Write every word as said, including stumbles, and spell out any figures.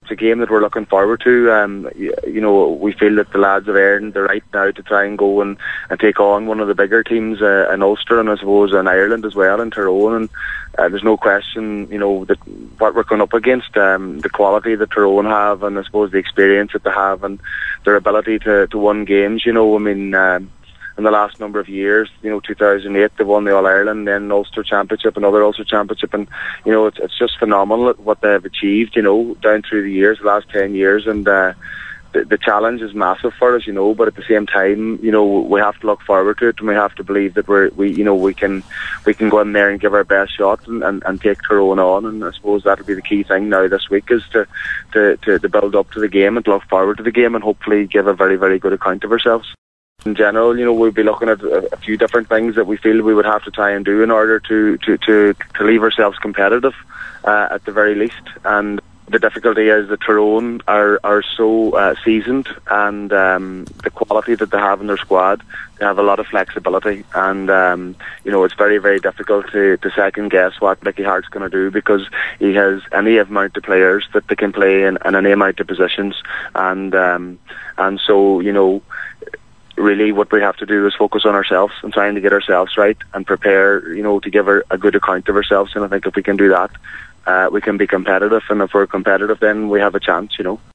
it's a game that we're looking forward to. Um, you, you know, we feel that the lads have earned the right now to try and go and, and take on one of the bigger teams uh, in Ulster, and I suppose in Ireland as well, in Tyrone. And uh, there's no question, you know, that what we're going up against, um, the quality that Tyrone have, and I suppose the experience that they have, and their ability to, to win games. You know, I mean, um, in the last number of years, you know, two thousand eight they won the All-Ireland, then Ulster Championship, another Ulster Championship, and you know, it's, it's just phenomenal what they've achieved, you know, down through the years, the last ten years, and uh, the, the challenge is massive for us, you know, but at the same time, you know, we have to look forward to it, and we have to believe that we're, we, you know, we can, we can go in there and give our best shot and, and, and take Tyrone on, and I suppose that'll be the key thing now this week, is to, to, to, to build up to the game and to look forward to the game, and hopefully give a very, very good account of ourselves. In general, you know, we'll be looking at a, a few different things that we feel we would have to try and do in order to, to, to, to leave ourselves competitive, uh, at the very least. And the difficulty is that Tyrone are, are so uh, seasoned, and um, the quality that they have in their squad, they have a lot of flexibility, and um, you know, it's very, very difficult to, to second guess what Mickey Harte's going to do, because he has any amount of players that they can play in, in any amount of positions, and um, and so, you know, really what we have to do is focus on ourselves and trying to get ourselves right and prepare, you know, to give a, a good account of ourselves. And I think if we can do that, uh, we can be competitive. And if we're competitive, then we have a chance, you know.